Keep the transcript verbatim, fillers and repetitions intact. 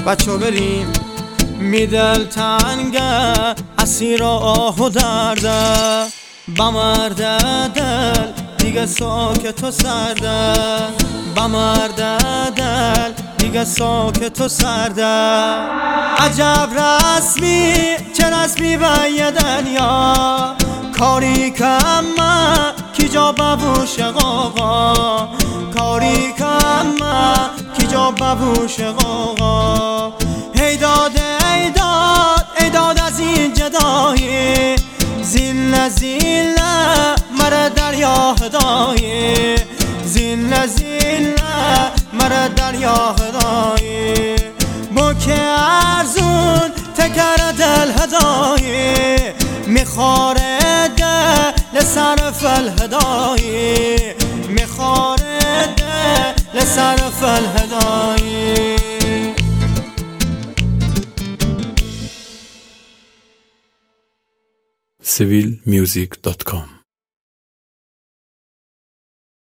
بچه بریم می دل تنگه اسیر آه و درده بمرده دل دیگه ساکت و سرده بمرده دل دیگه ساکت و سرده عجب رسمی چه رسمی به یه دنیا کاری کم من کی جا ببوش آقا کاری کم من کی جا ببوش آقا ای داد ای داد ای داد از این جدایی زیل زیل مره دریا هدایی زیل زیل مره دریا هدایی با که ارزون تکر دل هدایی میخواره دل صرف الهدایی میخواره دل صرف الهدایی سیویل میوزیک دات کام